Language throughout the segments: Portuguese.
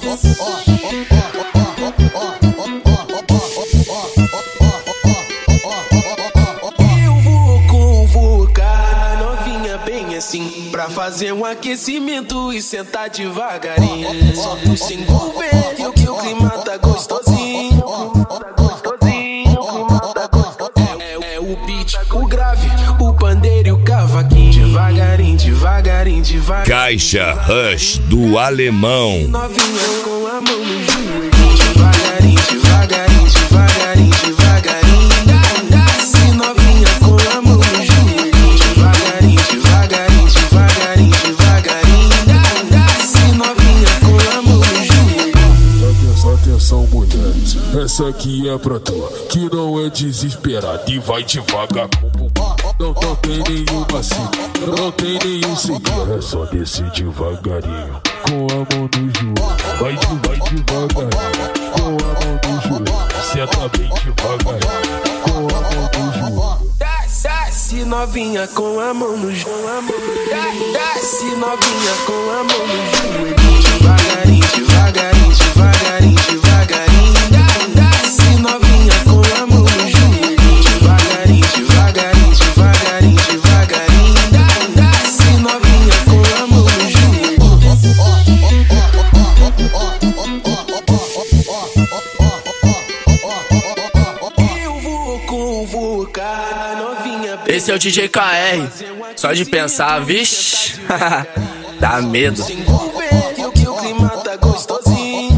Eu vou convocar a novinha bem assim, pra fazer um aquecimento e sentar devagarinho. Só tu se envolver que o clima tá gostosinho. É o beat, o grave, o pandeiro e o cavaquinho. Devagarinho, devagarinho, devagarinho. Caixa Rush do Alemão. Novinha com a mão no joelho. Devagarinho, devagarinho, devagarinho, devagarinho. Desce novinha com a mão no joelho. Devagarinho, devagarinho, devagarinho, devagarinho. Desce novinha com a mão no joelho. Atenção, mulheres, essa aqui é pra tu, que não é desesperada e vai devagar com o bumbum. Não tem nenhum vacilo, não tem nenhum segredo. É só descer devagarinho, com a mão no joelho. Vai devagarinho, com a mão no joelho. Senta bem devagarinho, com a mão no joelho. Desce novinha com a mão no joelho. Desce novinha com a mão no joelho. Devagarinho, devagarinho, devagarinho, devagarinho. Desce novinha com a mão no joelho. Devagarinho, devagarinho, devagarinho, devagarinho. Desce novinha com a mão no joelho. Eu vou convocar a novinha. Esse é o DJ KR, só de pensar, vixe, dá medo. Se envolver que o clima tá gostosinho.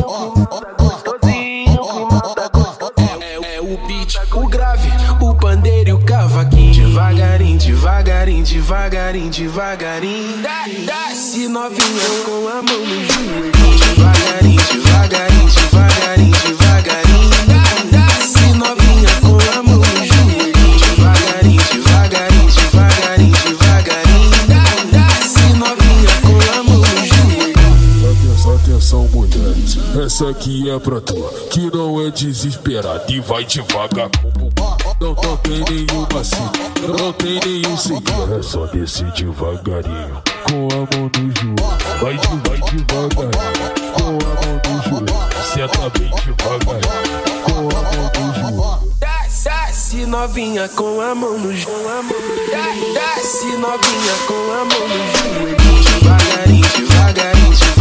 É o beat, o grave, o pandeiro e o cavaquinho. Devagarinho, devagarinho, devagarinho, devagarinho. Desce novinha com a mão no joelho. Devagarinho, devagarinho, devagarinho, devagarinho. Desce novinha com a mão no joelho. Devagarinho, devagarinho, devagarinho, devagarinho. Desce novinha com a mão no joelho. Atenção, mulheres, essa aqui é pra tu, que não é desesperada e vai devagar com o bumbum. Não tem nenhum vacilo, não tem nenhum segredo. É só descer devagarinho, com a mão no joelho. Vai devagarinho, com a mão no joelho. Senta bem devagarinho, com a mão no joelho. Desce novinha com a mão no joelho. Desce novinha com a mão no joelho. Devagarinho, devagarinho, devagarinho.